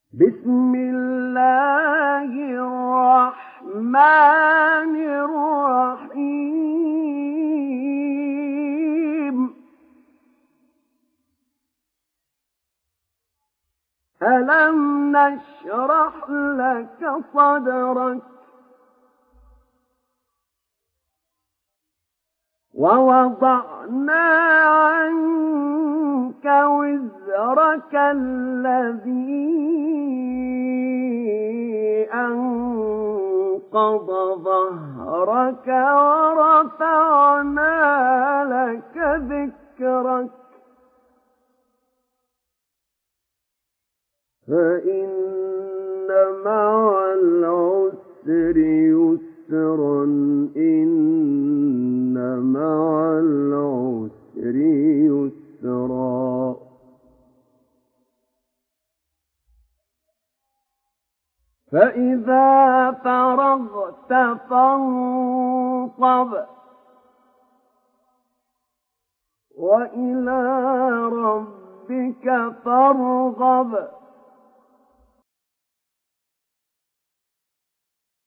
بسم الله الرحمن الرحيم ألم نشرح لك صدرك ووضعنا عنك وزرك الذي أنقض ظهرك ورفعنا لك ذكرك فإن مع العسر يسرا إن مع العسر يسرا فإذا فرغت فانصب وإلى ربك فارغب